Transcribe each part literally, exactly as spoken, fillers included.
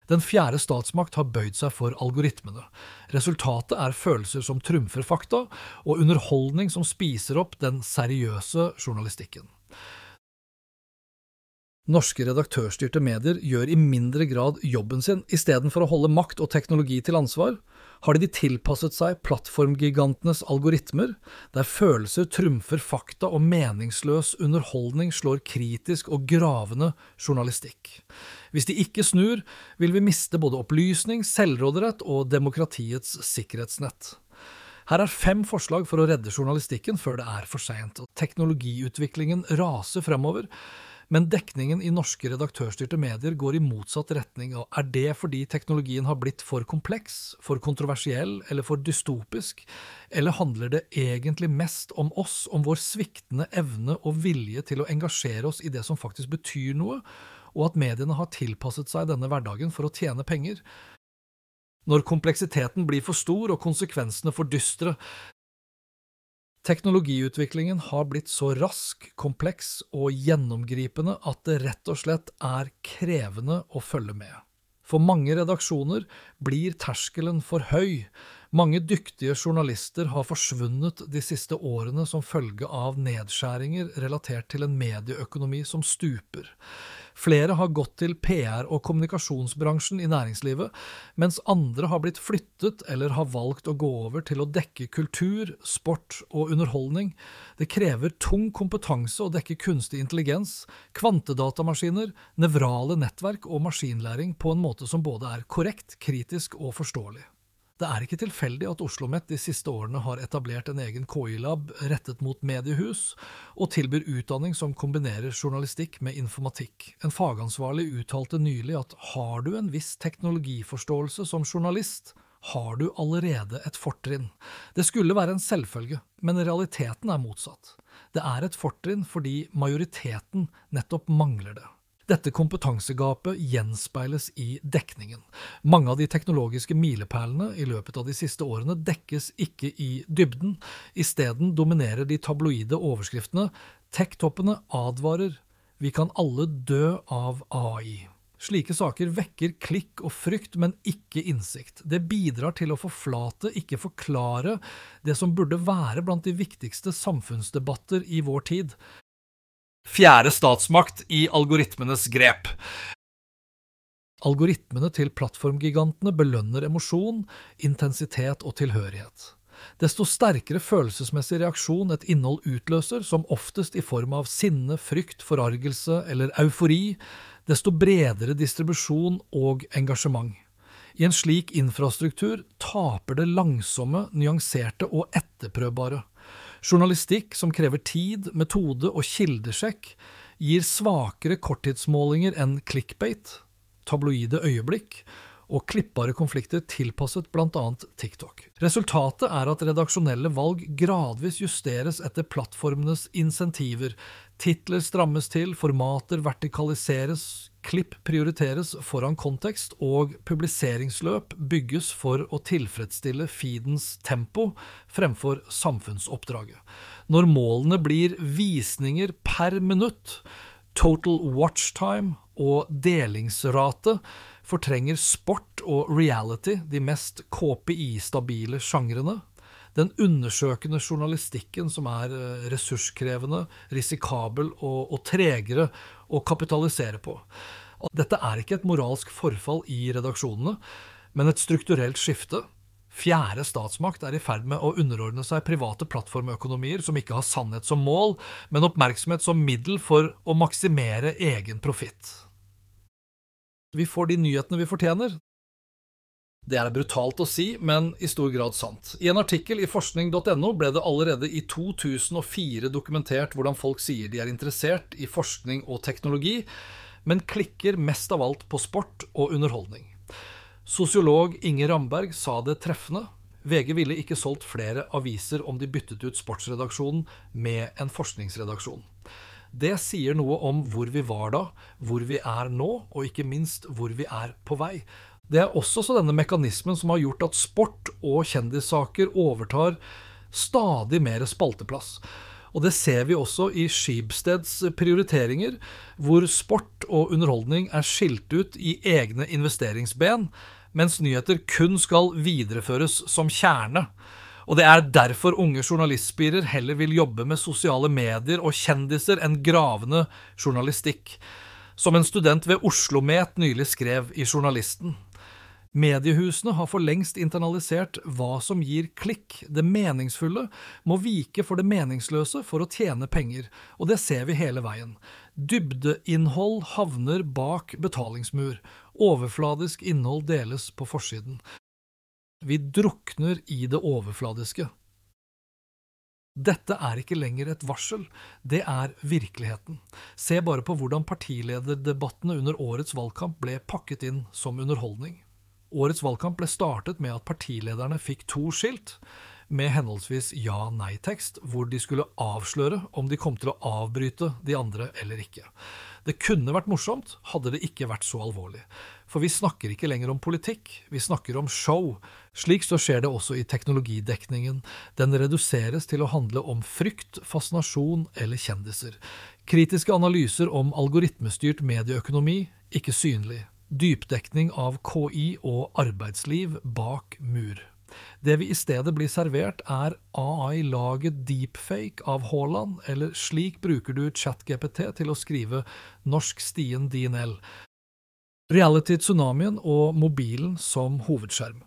Den fjerde statsmakt har bøyd seg for algoritmene. Resultatet er følelser som trumfer fakta, og underholdning som spiser opp den seriøse journalistikken. Norske redaktørstyrte medier gjør i mindre grad jobben sin. I stedet for å holde makt og teknologi til ansvar, har de tilpasset seg plattformgigantenes algoritmer, der følelser trumfer fakta og meningsløs underholdning slår kritisk og gravende journalistikk. Hvis de ikke snur, vil vi miste både opplysning, selvråderett og demokratiets sikkerhetsnett. Her er fem forslag for å redde journalistikken før det er for sent. Teknologiutviklingen raser fremover, men dekningen i norske redaktørstyrte medier går i motsatt retning, og er det fordi teknologien har blitt for kompleks, for kontroversiell eller for dystopisk, eller handler det egentlig mest om oss, om vår sviktende evne og vilje til å engasjere oss i det som faktisk betyr noe, og at mediene har tilpasset seg denne hverdagen for å tjene penger? Når kompleksiteten blir for stor og konsekvensene for dystre, teknologiutviklingen har blitt så rask, kompleks og gjennomgripende at det rett og slett er krevende å følge med. For mange redaksjoner blir terskelen for høy. Mange dyktige journalister har forsvunnet de siste årene som følge av nedskjæringer relatert til en medieøkonomi som stuper. Flere har gått til P R- og kommunikasjonsbransjen i næringslivet, mens andre har blitt flyttet eller har valgt å gå over til å dekke kultur, sport og underholdning. Det krever tung kompetanse å dekke kunstig intelligens, kvantedatamaskiner, nevrale nettverk og maskinlæring på en måte som både er korrekt, kritisk og forståelig. Det er ikke tilfeldig at OsloMet de siste årene har etablert en egen K I-lab rettet mot mediehus, og tilbyr utdanning som kombinerer journalistikk med informatikk. En fagansvarlig uttalte nylig at har du en viss teknologiforståelse som journalist, har du allerede et fortrinn. Det skulle være en selvfølge, men realiteten er motsatt. Det er et fortrinn fordi majoriteten nettopp mangler det. Dette kompetansegapet gjenspeiles i dekningen. Mange av de teknologiske milepælene i løpet av de siste årene dekkes ikke i dybden. I stedet dominerer de tabloide overskriftene. Tech-toppene advarer. Vi kan alle dø av A I. Slike saker vekker klikk og frykt, men ikke innsikt. Det bidrar til å forflate, ikke forklare, det som burde være blant de viktigste samfunnsdebatter i vår tid. Fjerde statsmakt i algoritmenes grep. Algoritmene til plattformgigantene belønner emosjon, intensitet og tilhørighet. Desto sterkere følelsesmessig reaksjon et innhold utløser, som oftest i form av sinne, frykt, forargelse eller eufori, desto bredere distribusjon og engasjement. I en slik infrastruktur taper det langsomme, nyanserte og etterprøvbare. Journalistikk som krever tid, metode og kildesjekk gir svakere korttidsmålinger enn clickbait, tabloide øyeblikk og klippbare konflikter tilpasset blant annet TikTok. Resultatet er at redaksjonelle valg gradvis justeres etter plattformenes insentiver. Titler strammes til, formater vertikaliseres, klipp prioriteres foran kontekst, og publiseringsløp bygges for å tilfredsstille feedens tempo fremfor samfunnsoppdraget. Når målene blir visninger per minutt, total watch time og delingsrate, fortrenger sport og reality de mest K P I-stabile sjangrene. Den undersøkende journalistikken som er ressurskrevende, risikabel og, og tregere å kapitalisere på. Dette er ikke et moralsk forfall i redaksjonene, men et strukturelt skifte. Fjerde statsmakt er i ferd med å underordne seg private plattformøkonomier som ikke har sannhet som mål, men oppmerksomhet som middel for å maksimere egen profitt. Vi får de nyhetene vi fortjener. Det er brutalt å si, men i stor grad sant. I en artikkel i forskning punktum no ble det allerede i to tusen og fire dokumentert hvordan folk sier de er interessert i forskning og teknologi, men klikker mest av alt på sport og underholdning. Sosiolog Inge Ramberg sa det treffende. V G ville ikke solgt flere aviser om de byttet ut sportsredaksjonen med en forskningsredaksjon. Det sier noe om hvor vi var da, hvor vi er nå, og ikke minst hvor vi er på vei. Det er også så denne mekanismen som har gjort at sport og kjendissaker overtar stadig mer spalteplass. Og det ser vi også i Schibsteds prioriteringer, hvor sport og underholdning er skilt ut i egne investeringsben, mens nyheter kun skal videreføres som kjerne. Og det er derfor unge journalistspirer heller vil jobbe med sosiale medier og kjendiser enn gravende journalistikk. Som en student ved OsloMet nylig skrev i Journalisten. Mediehusene har for lengst internalisert hva som gir klikk. Det meningsfulle må vike for det meningsløse for å tjene penger, og det ser vi hele veien. Dybdeinnhold havner bak betalingsmur. Overfladisk innhold deles på forsiden. Vi drukner i det overfladiske. Dette er ikke lenger et varsel, det er virkeligheten. Se bare på hvordan partilederdebattene under årets valgkamp ble pakket inn som underholdning. Årets valgkamp ble startet med at partilederne fikk to skilt, med henholdsvis ja-nei-tekst, hvor de skulle avsløre om de kom til å avbryte de andre eller ikke. Det kunne vært morsomt, hadde det ikke vært så alvorlig. For vi snakker ikke lenger om politikk, vi snakker om show. Slik så skjer det også i teknologidekningen. Den reduseres til å handle om frykt, fascinasjon eller kjendiser. Kritiske analyser om algoritmestyrt medieøkonomi, ikke synlig. Dypdekning av K I og arbeidsliv bak mur. Det vi i stedet blir servert er A I-laget deepfake av Haaland, eller slik bruker du ChatGPT til å skrive norsk stien din el. Reality-tsunamien og mobilen som hovedskjerm.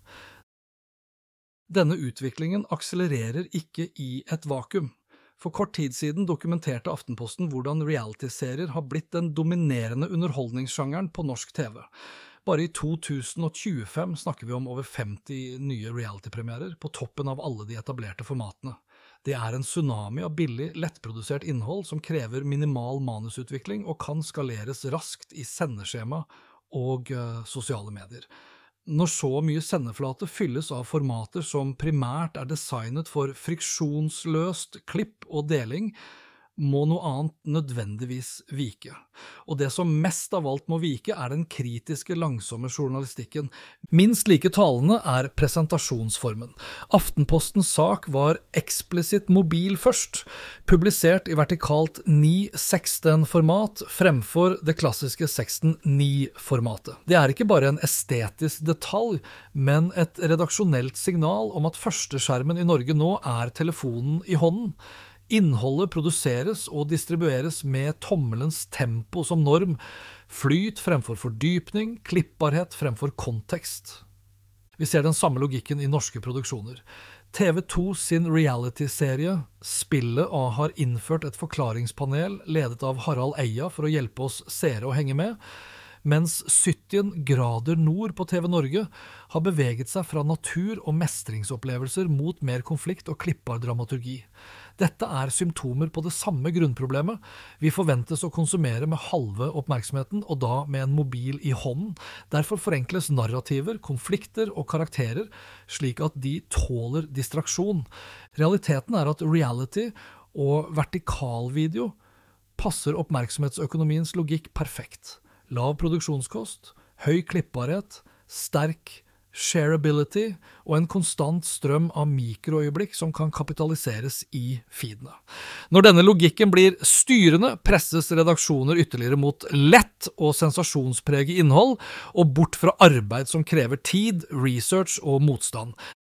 Denne utviklingen akselererer ikke i et vakuum. For kort tid siden dokumenterte Aftenposten hvordan reality-serier har blitt den dominerende underholdningssjangeren på norsk T V. Bare i to tusen tjuefem snakker vi om over femti nye reality-premierer på toppen av alle de etablerte formatene. Det er en tsunami av billig, lettprodusert innhold som krever minimal manusutvikling og kan skaleres raskt i sendeskjema og uh, sosiale medier. Når så mye sendeflate fylles av formater som primært er designet for friksjonsløst klipp og deling, må noe annet nødvendigvis vike. Og det som mest av alt må vike er den kritiske, langsomme journalistikken. Minst like talende er presentasjonsformen. Aftenpostens sak var eksplisitt mobil først, publisert i vertikalt ni seksten format fremfor det klassiske seksten ni formatet. Det er ikke bare en estetisk detalj, men et redaksjonelt signal om at førsteskjermen i Norge nå er telefonen i hånden. Innholdet produseres og distribueres med tommelens tempo som norm, flyt fremfor fordypning, klippbarhet fremfor kontekst. Vi ser den samme logikken i norske produksjoner. T V to sin reality-serie Spillet har innført et forklaringspanel ledet av Harald Eia for å hjelpe oss seere å henge med, mens sytti grader nord på T V Norge har beveget seg fra natur- og mestringsopplevelser mot mer konflikt og klippbar dramaturgi. Dette er symptomer på det samme grunnproblemet. Vi forventes å konsumere med halve oppmerksomheten, og da med en mobil i hånden. Derfor forenkles narrativer, konflikter og karakterer, slik at de tåler distraksjon. Realiteten er at reality og vertikalvideo passer oppmerksomhetsøkonomiens logikk perfekt. Lav produksjonskost, høy klippbarhet, sterk shareability og en konstant strøm av mikroøyeblikk som kan kapitaliseres i feedene. Når denne logikken blir styrende, presses redaksjoner ytterligere mot lett og sensasjonspreget innhold, og bort fra arbeid som krever tid, research og motstand.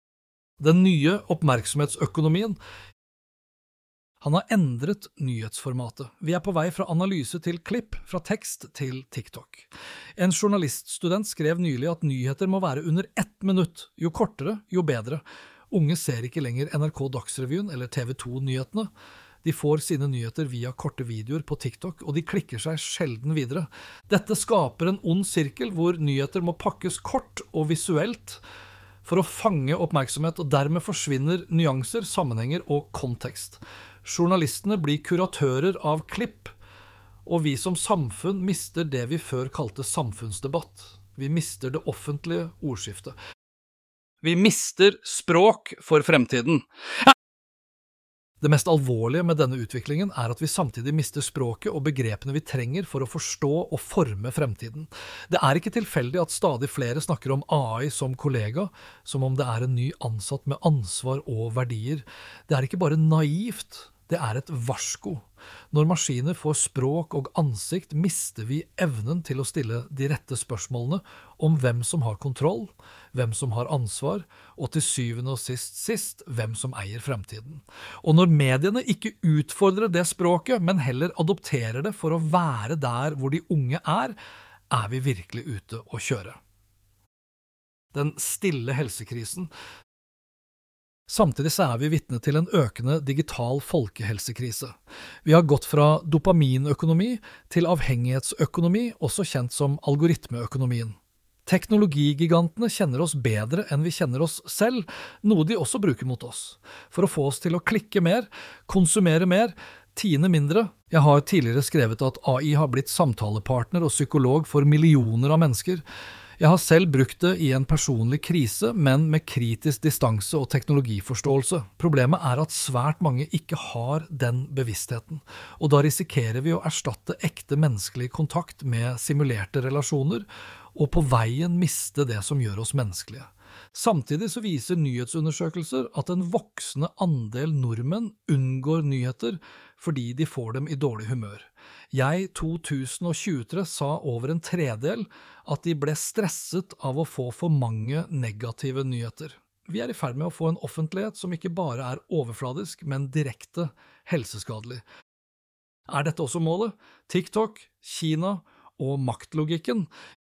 Den nye oppmerksomhetsøkonomien Han har endret nyhetsformatet. Vi er på vei fra analyse til klipp, fra tekst til TikTok. En journaliststudent skrev nylig at nyheter må være under ett minutt. Jo kortere, jo bedre. Unge ser ikke lenger N R K Dagsrevyen eller T V to-nyhetene. De får sine nyheter via korte videoer på TikTok, og de klikker seg sjelden videre. Dette skaper en ond sirkel hvor nyheter må pakkes kort og visuelt for å fange oppmerksomhet, og dermed forsvinner nyanser, sammenhenger og kontekst. Journalistene blir kuratører av klipp, og vi som samfunn mister det vi før kalte samfunnsdebatt. Vi mister det offentlige ordskiftet. Vi mister språk for fremtiden. Det mest alvorlige med denne utviklingen er at vi samtidig mister språket og begrepene vi trenger for å forstå og forme fremtiden. Det er ikke tilfeldig at stadig flere snakker om A I som kollega, som om det er en ny ansatt med ansvar og verdier. Det er ikke bare naivt, Det er et varsko. Når maskiner får språk og ansikt, mister vi evnen til å stille de rette spørsmålene om hvem som har kontroll, hvem som har ansvar, og til syvende og sist sist, hvem som eier fremtiden. Og når mediene ikke utfordrer det språket, men heller adopterer det for å være der hvor de unge er, er vi virkelig ute å kjøre. Den stille helsekrisen. Samtidig så er vi vitne til en økende digital folkehelsekrise. Vi har gått fra dopaminøkonomi til avhengighetsøkonomi, også kjent som algoritmeøkonomien. Teknologigigantene kjenner oss bedre enn vi kjenner oss selv, noe de også bruker mot oss. For å få oss til å klikke mer, konsumere mer, tiende mindre. Jeg har tidligere skrevet at A I har blitt samtalepartner og psykolog for millioner av mennesker. Jeg har selv brukt det i en personlig krise, men med kritisk distanse og teknologiforståelse. Problemet er at svært mange ikke har den bevisstheten, og da risikerer vi å erstatte ekte menneskelig kontakt med simulerte relasjoner, og på veien miste det som gjør oss menneskelige. Samtidig så viser nyhetsundersøkelser at en voksende andel nordmenn unngår nyheter fordi de får dem i dårlig humør. Jeg to tusen tjuetre sa over en tredel at de ble stresset av å få for mange negative nyheter. Vi er i ferd med å få en offentlighet som ikke bare er overfladisk, men direkte helseskadelig. Er dette også målet? TikTok, Kina og maktlogikken?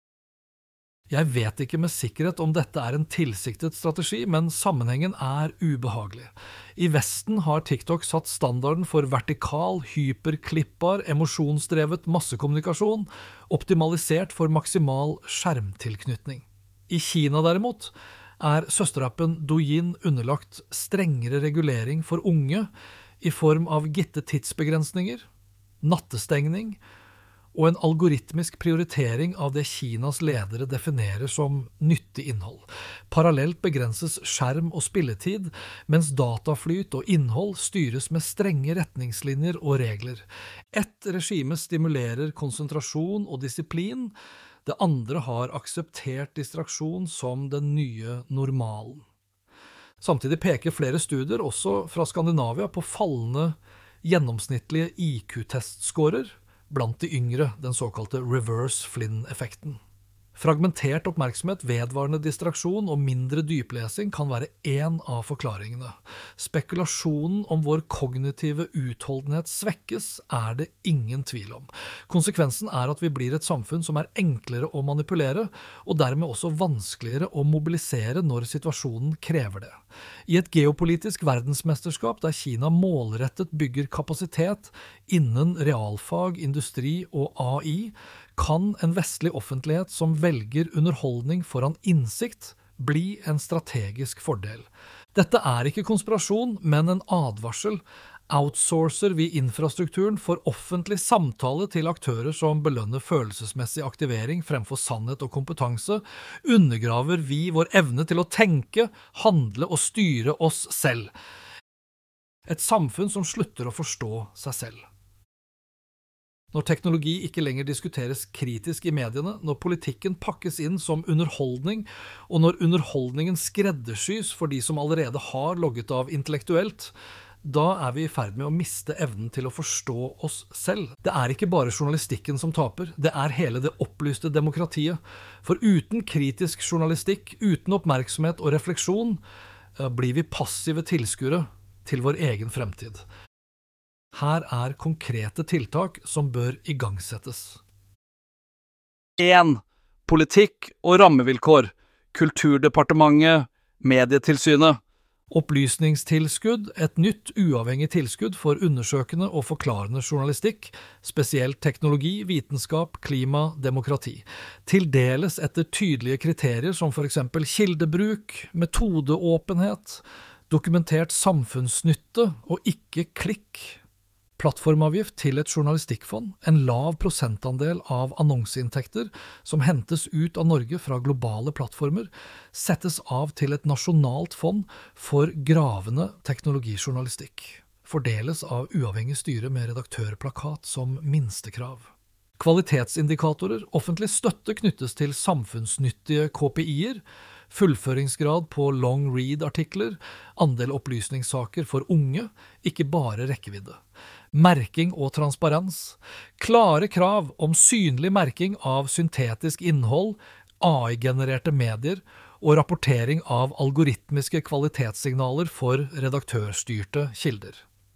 Jeg vet ikke med sikkerhet om dette er en tilsiktet strategi, men sammenhengen er ubehagelig. I Vesten har TikTok satt standarden for vertikal, hyperklippbar, emosjonsdrevet massekommunikasjon, optimalisert for maksimal skjermtilknytning. I Kina derimot er søsterappen Douyin underlagt strengere regulering for unge i form av gitte tidsbegrensninger, nattestengning, og en algoritmisk prioritering av det Kinas ledere definerer som nyttig innhold. Parallelt begrenses skjerm og spilletid, mens dataflyt og innhold styres med strenge retningslinjer og regler. Et regime stimulerer konsentrasjon og disiplin, det andre har akseptert distraksjon som den nye normalen. Samtidig peker flere studier, også fra Skandinavia, på fallende gjennomsnittlige I Q-testscorer, blant de yngre, den såkalte reverse Flynn-effekten. Fragmentert oppmerksomhet, vedvarende distraksjon og mindre dyplesing kan være en av forklaringene. Spekulasjonen om vår kognitive utholdenhet svekkes, er det ingen tvil om. Konsekvensen er at vi blir et samfunn som er enklere å manipulere, og dermed også vanskeligere å mobilisere når situasjonen krever det. I et geopolitisk verdensmesterskap der Kina målrettet bygger kapasitet innen realfag, industri og A I, kan en vestlig offentlighet som velger underholdning foran innsikt bli en strategisk fordel. Dette er ikke konspirasjon, men en advarsel. Outsourcer vi infrastrukturen for offentlig samtale til aktører som belønner følelsesmessig aktivering fremfor sannhet og kompetanse, undergraver vi vår evne til å tenke, handle og styre oss selv. Et samfunn som slutter å forstå seg selv. Når teknologi ikke lenger diskuteres kritisk i mediene, når politikken pakkes inn som underholdning, og når underholdningen skreddersys for de som allerede har logget av intellektuelt, da er vi i ferd med å miste evnen til å forstå oss selv. Det er ikke bare journalistikken som taper, det er hele det opplyste demokratiet. For uten kritisk journalistikk, uten oppmerksomhet og refleksjon, blir vi passive tilskuere til vår egen fremtid. Her er konkrete tiltak som bør igangsettes. en. Politikk og rammevilkår. Kulturdepartementet, Medietilsynet. Opplysningstilskudd, et nytt uavhengig tilskudd for undersøkende og forklarende journalistikk, spesielt teknologi, vitenskap, klima, demokrati. Tildeles etter tydelige kriterier som for eksempel kildebruk, metodeåpenhet, dokumentert samfunnsnytte og ikke klikk. Plattformavgift til et journalistikkfond, en lav prosentandel av annonseinntekter som hentes ut av Norge fra globale plattformer, settes av til et nasjonalt fond for gravende teknologijournalistikk. Fordeles av uavhengig styre med redaktørplakat som minstekrav. Kvalitetsindikatorer, offentlig støtte knyttes til samfunnsnyttige K P I-er, fullføringsgrad på long read-artikler, andel opplysningssaker for unge, ikke bare rekkevidde. Merking og transparens, klare krav om synlig merking av syntetisk innhold, A I-genererte medier og rapportering av algoritmiske kvalitetssignaler for redaktørstyrte kilder.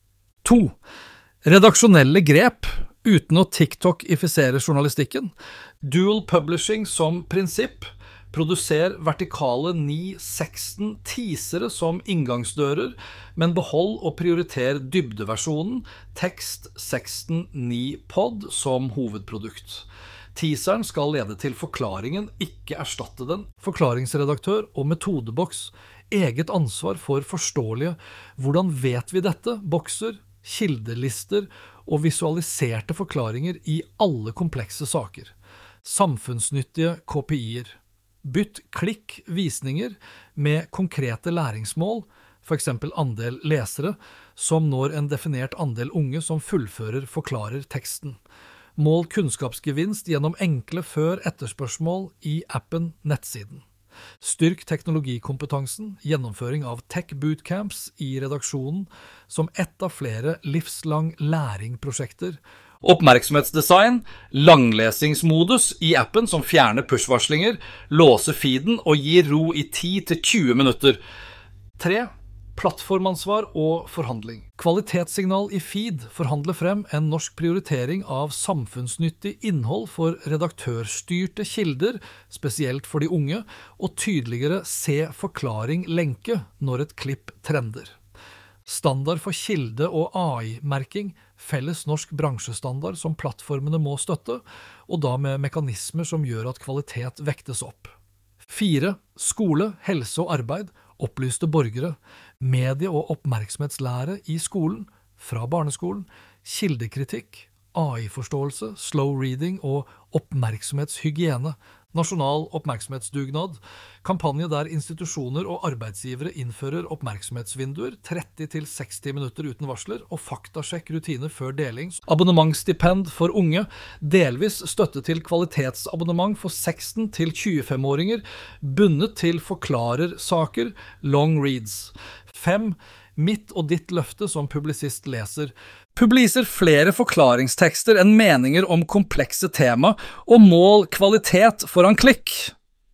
to. Redaksjonelle grep, uten å TikTok-ifisere journalistikken. Dual publishing som prinsipp. Produser vertikale ni seksten teasere som inngangsdører, men behold og prioriter dybdeversjonen, tekst seksten ni pod som hovedprodukt. Teaseren skal lede til forklaringen, ikke erstatte den. Forklaringsredaktør og metodeboks. Eget ansvar for forståelige. Hvordan vet vi dette? Bokser, kildelister og visualiserte forklaringer i alle komplekse saker. Samfunnsnyttige K P I-er. Bytt klikk-visninger med konkrete læringsmål, for eksempel andel lesere, som når en definert andel unge som fullfører forklarer teksten. Mål kunnskapsgevinst gjennom enkle før-etterspørsmål i appen nettsiden. Styrk teknologikompetansen, gjennomføring av tech bootcamps i redaksjonen som ett av flere livslang læringprosjekter. Oppmerksomhetsdesign, langlesingsmodus i appen som fjerner pushvarslinger, låser feeden og gir ro i ti til tjue minutter. tre. Plattformansvar og forhandling. Kvalitetssignal i feed forhandler frem en norsk prioritering av samfunnsnyttig innhold for redaktørstyrte kilder, spesielt for de unge, og tydeligere se forklaring-lenke når et klipp trender. Standard for kilde- og A I-merking, felles norsk bransjestandard som plattformene må støtte, og da med mekanismer som gjør at kvalitet vektes opp. fire. Skole, helse og arbeid, opplyste borgere, medie- og oppmerksomhetslære i skolen, fra barneskolen, kildekritikk, A I-forståelse, slow reading og oppmerksomhetshygiene, nasjonal oppmerksomhetsdugnad, kampanje der institusjoner og arbeidsgivere innfører oppmerksomhetsvinduer, tretti til seksti minutter uten varsler, og faktasjekk rutiner før deling, abonnementstipend for unge, delvis støtte til kvalitetsabonnement for seksten til tjuefem-åringer, bundet til forklarersaker, long reads. fem. Mitt og ditt løfte som publisist leser. Publiser flere forklaringstekster enn meninger om komplekse tema, og mål kvalitet foran klikk.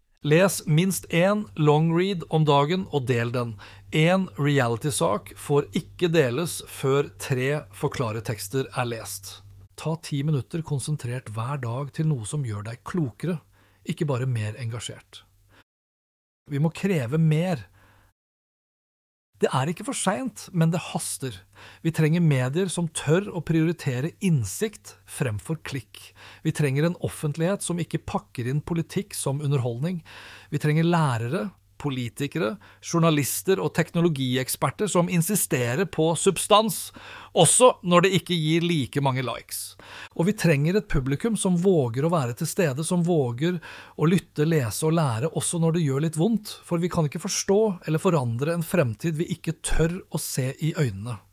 Les minst én long read om dagen og del den. En reality-sak får ikke deles før tre forklaretekster er lest. Ta ti minutter konsentrert hver dag til noe som gjør deg klokere, ikke bare mer engasjert. Vi må kreve mer. Det er ikke for sent, men det haster. Vi trenger medier som tør å prioritere innsikt fremfor klikk. Vi trenger en offentlighet som ikke pakker inn politikk som underholdning. Vi trenger lærere, politikere, journalister og teknologieksperter som insisterer på substans, også når det ikke gir like mange likes. Og vi trenger et publikum som våger å være til stede, som våger å lytte, lese og lære, også når det gjør litt vondt, for vi kan ikke forstå eller forandre en fremtid vi ikke tør å se i øynene.